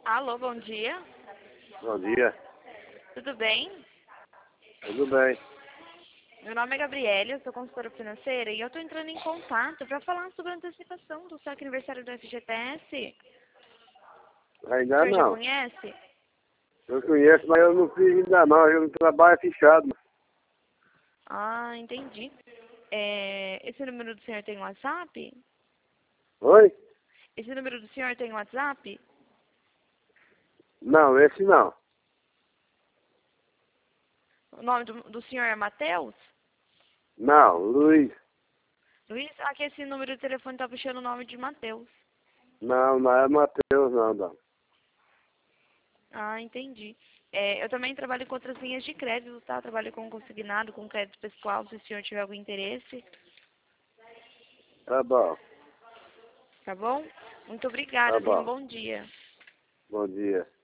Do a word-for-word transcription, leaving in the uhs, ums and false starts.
Alô, bom dia. Bom dia. Tudo bem? Tudo bem. Meu nome é Gabriele, eu sou consultora financeira e eu estou entrando em contato para falar sobre a antecipação do saque aniversário do F G T S. O Ainda senhor já não. conhece? Eu conheço, mas eu não fiz ainda não. Eu não trabalho fechado. Ah, entendi. É, esse número do senhor tem WhatsApp? Oi? Esse número do senhor tem WhatsApp? Não, esse não. O nome do, do senhor é Matheus? Não, Luiz. Luiz, aqui esse número de telefone está puxando o nome de Matheus. Não, não é Matheus não, não. Ah, entendi. É, eu também trabalho com outras linhas de crédito, tá? Trabalho com consignado, com crédito pessoal, se o senhor tiver algum interesse, Tá bom. tá bom? Muito Tá obrigada, tenha um bom. bom dia. Bom dia.